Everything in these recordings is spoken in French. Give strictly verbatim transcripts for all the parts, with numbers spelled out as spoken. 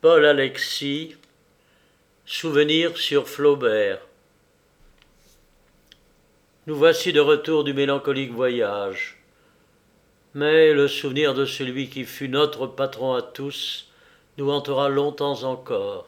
Paul Alexis, Souvenirs sur Flaubert. Nous voici de retour du mélancolique voyage. Mais le souvenir de celui qui fut notre patron à tous nous hantera longtemps encore.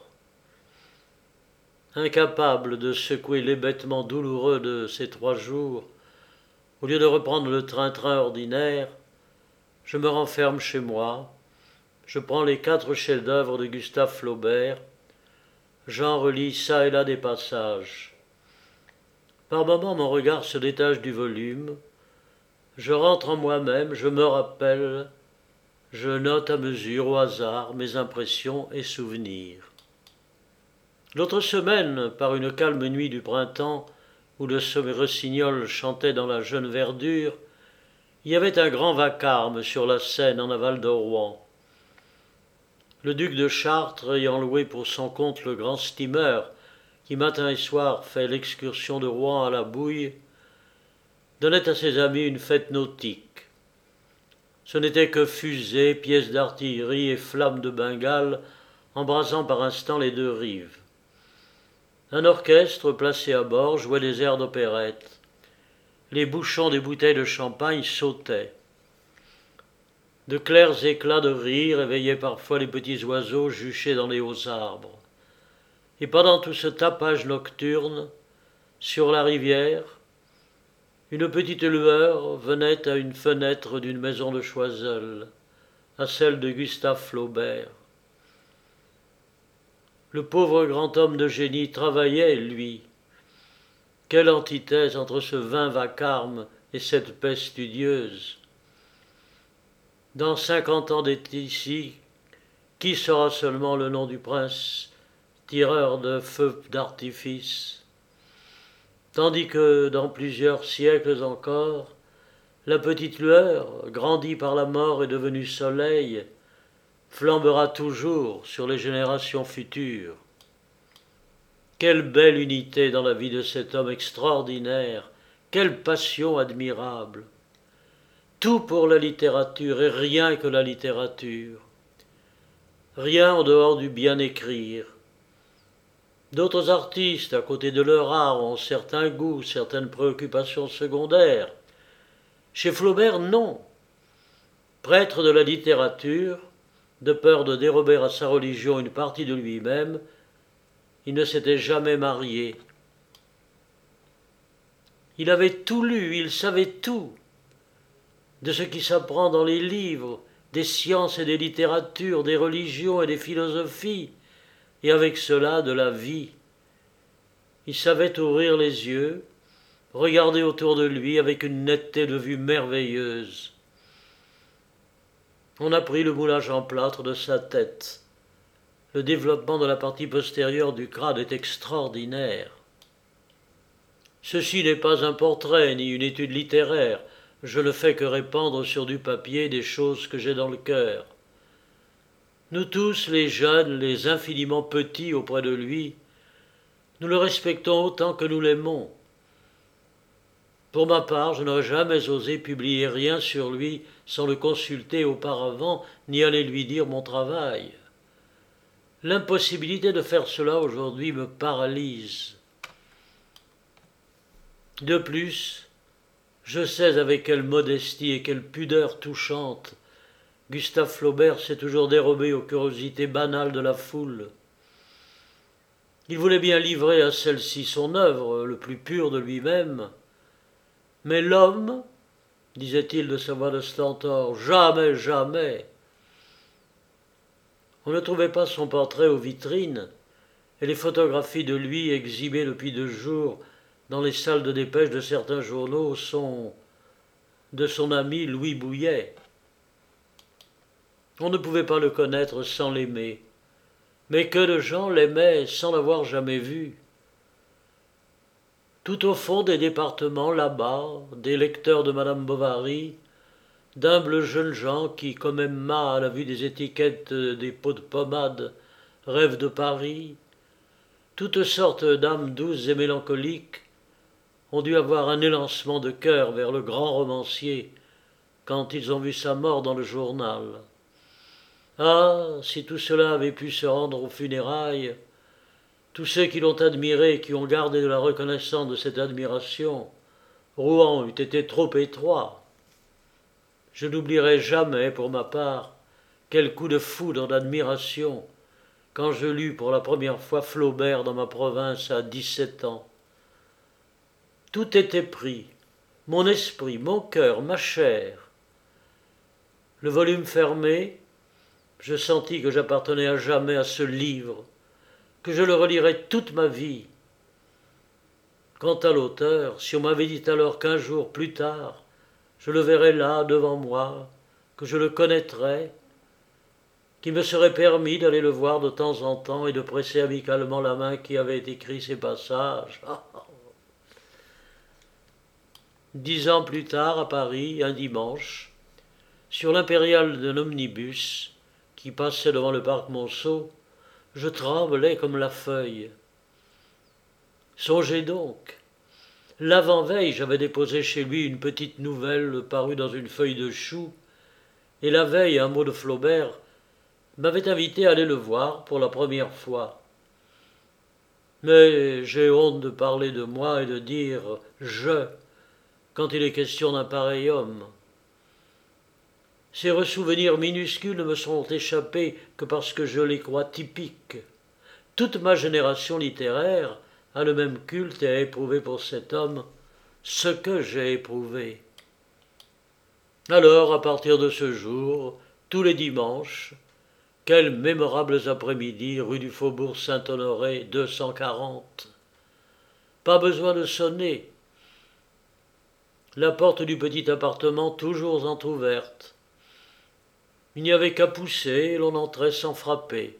Incapable de secouer l'hébétement douloureux de ces trois jours, au lieu de reprendre le train-train ordinaire, je me renferme chez moi, je prends les quatre chefs-d'œuvre de Gustave Flaubert, j'en relis çà et là des passages. Par moments mon regard se détache du volume, je rentre en moi-même, je me rappelle, je note à mesure, au hasard, mes impressions et souvenirs. L'autre semaine, par une calme nuit du printemps, où le rossignol chantait dans la jeune verdure, il y avait un grand vacarme sur la Seine en aval de Rouen. Le duc de Chartres, ayant loué pour son compte le grand steamer qui matin et soir fait l'excursion de Rouen à la Bouille, donnait à ses amis une fête nautique. Ce n'était que fusées, pièces d'artillerie et flammes de Bengale embrasant par instants les deux rives. Un orchestre placé à bord jouait des airs d'opérette. Les bouchons des bouteilles de champagne sautaient. De clairs éclats de rire éveillaient parfois les petits oiseaux juchés dans les hauts arbres. Et pendant tout ce tapage nocturne, sur la rivière, une petite lueur venait à une fenêtre d'une maison de Choiseul, à celle de Gustave Flaubert. Le pauvre grand homme de génie travaillait, lui. Quelle antithèse entre ce vain vacarme et cette paix studieuse. Dans cinquante ans d'être ici, qui saura seulement le nom du prince, tireur de feux d'artifice, tandis que, dans plusieurs siècles encore, la petite lueur, grandie par la mort et devenue soleil, flambera toujours sur les générations futures. Quelle belle unité dans la vie de cet homme extraordinaire, quelle passion admirable. Tout pour la littérature et rien que la littérature. Rien en dehors du bien écrire. D'autres artistes, à côté de leur art, ont certains goûts, certaines préoccupations secondaires. Chez Flaubert, non. Prêtre de la littérature, de peur de dérober à sa religion une partie de lui-même, il ne s'était jamais marié. Il avait tout lu, il savait tout. De ce qui s'apprend dans les livres, des sciences et des littératures, des religions et des philosophies, et avec cela de la vie. Il savait ouvrir les yeux, regarder autour de lui avec une netteté de vue merveilleuse. On a pris le moulage en plâtre de sa tête. Le développement de la partie postérieure du crâne est extraordinaire. Ceci n'est pas un portrait ni une étude littéraire, je ne fais que répandre sur du papier des choses que j'ai dans le cœur. Nous tous, les jeunes, les infiniment petits auprès de lui, nous le respectons autant que nous l'aimons. Pour ma part, je n'aurais jamais osé publier rien sur lui sans le consulter auparavant, ni aller lui dire mon travail. L'impossibilité de faire cela aujourd'hui me paralyse. De plus, je sais avec quelle modestie et quelle pudeur touchante Gustave Flaubert s'est toujours dérobé aux curiosités banales de la foule. Il voulait bien livrer à celle-ci son œuvre, le plus pur de lui-même. Mais l'homme, disait-il de sa voix de stentor, jamais, jamais. On ne trouvait pas son portrait aux vitrines, et les photographies de lui exhibées depuis deux jours dans les salles de dépêche de certains journaux sont de son ami Louis Bouilhet. On ne pouvait pas le connaître sans l'aimer, mais que de gens l'aimaient sans l'avoir jamais vu. Tout au fond des départements, là-bas, des lecteurs de Madame Bovary, d'humbles jeunes gens qui, comme Emma à la vue des étiquettes des pots de pommade, rêvent de Paris, toutes sortes d'âmes douces et mélancoliques ont dû avoir un élancement de cœur vers le grand romancier quand ils ont vu sa mort dans le journal. Ah, si tout cela avait pu se rendre aux funérailles, tous ceux qui l'ont admiré et qui ont gardé de la reconnaissance de cette admiration, Rouen eût été trop étroit. Je n'oublierai jamais, pour ma part, quel coup de foudre d'admiration quand je lus pour la première fois Flaubert dans ma province à dix-sept ans. Tout était pris, mon esprit, mon cœur, ma chair. Le volume fermé, je sentis que j'appartenais à jamais à ce livre, que je le relirais toute ma vie. Quant à l'auteur, si on m'avait dit alors qu'un jour plus tard, je le verrais là devant moi, que je le connaîtrais, qu'il me serait permis d'aller le voir de temps en temps et de presser amicalement la main qui avait écrit ces passages. Dix ans plus tard, à Paris, un dimanche, sur l'impériale d'un omnibus qui passait devant le parc Monceau, je tremblais comme la feuille. Songez donc, l'avant-veille, j'avais déposé chez lui une petite nouvelle parue dans une feuille de chou, et la veille, un mot de Flaubert m'avait invité à aller le voir pour la première fois. Mais j'ai honte de parler de moi et de dire « je » quand il est question d'un pareil homme. Ces ressouvenirs minuscules ne me sont échappés que parce que je les crois typiques. Toute ma génération littéraire a le même culte et a éprouvé pour cet homme ce que j'ai éprouvé. Alors, à partir de ce jour, tous les dimanches, quels mémorables après-midi rue du Faubourg Saint-Honoré deux cent quarante. Pas besoin de sonner. La porte du petit appartement toujours entr'ouverte. Il n'y avait qu'à pousser et l'on entrait sans frapper.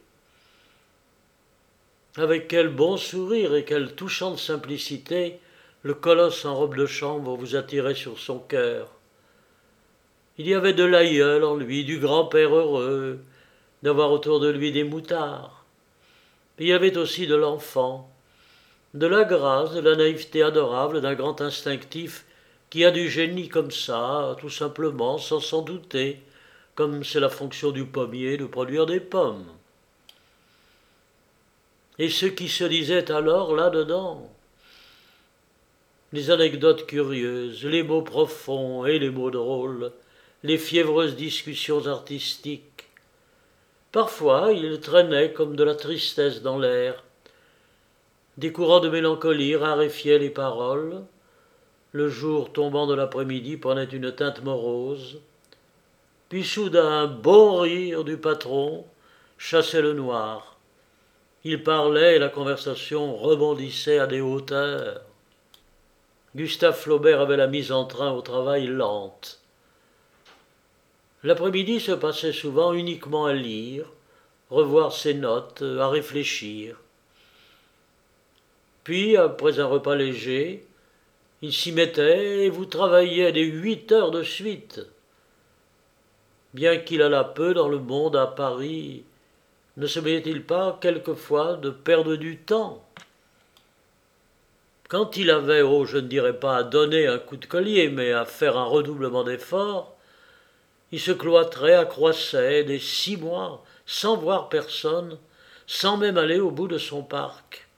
Avec quel bon sourire et quelle touchante simplicité le colosse en robe de chambre vous attirait sur son cœur. Il y avait de l'aïeul en lui, du grand-père heureux d'avoir autour de lui des moutards. Il y avait aussi de l'enfant, de la grâce, de la naïveté adorable d'un grand instinctif qui a du génie comme ça, tout simplement, sans s'en douter, comme c'est la fonction du pommier de produire des pommes. Et ce qui se disait alors là-dedans, les anecdotes curieuses, les mots profonds et les mots drôles, les fiévreuses discussions artistiques. Parfois, il traînait comme de la tristesse dans l'air. Des courants de mélancolie raréfiaient les paroles. Le jour tombant de l'après-midi prenait une teinte morose. Puis soudain, un bon rire du patron chassait le noir. Il parlait et la conversation rebondissait à des hauteurs. Gustave Flaubert avait la mise en train au travail lente. L'après-midi se passait souvent uniquement à lire, revoir ses notes, à réfléchir. Puis, après un repas léger, il s'y mettait et vous travailliez des huit heures de suite. Bien qu'il allât peu dans le monde à Paris, ne se mêlait-il pas quelquefois de perdre du temps? Quand il avait, oh, je ne dirais pas à donner un coup de collier, mais à faire un redoublement d'efforts, il se cloîtrait à Croisset des six mois, sans voir personne, sans même aller au bout de son parc.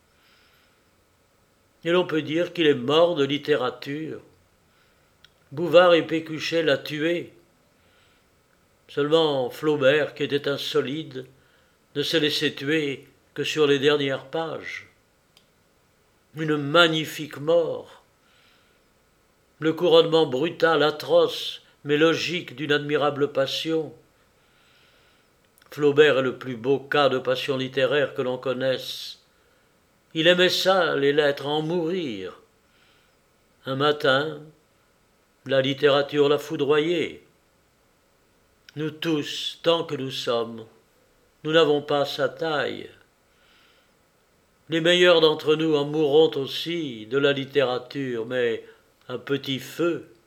Et l'on peut dire qu'il est mort de littérature. Bouvard et Pécuchet l'a tué. Seulement Flaubert, qui était un solide, ne s'est laissé tuer que sur les dernières pages. Une magnifique mort. Le couronnement brutal, atroce, mais logique d'une admirable passion. Flaubert est le plus beau cas de passion littéraire que l'on connaisse. Il aimait ça, les lettres, en mourir. Un matin, la littérature l'a foudroyé. Nous tous, tant que nous sommes, nous n'avons pas sa taille. Les meilleurs d'entre nous en mourront aussi de la littérature, mais un petit feu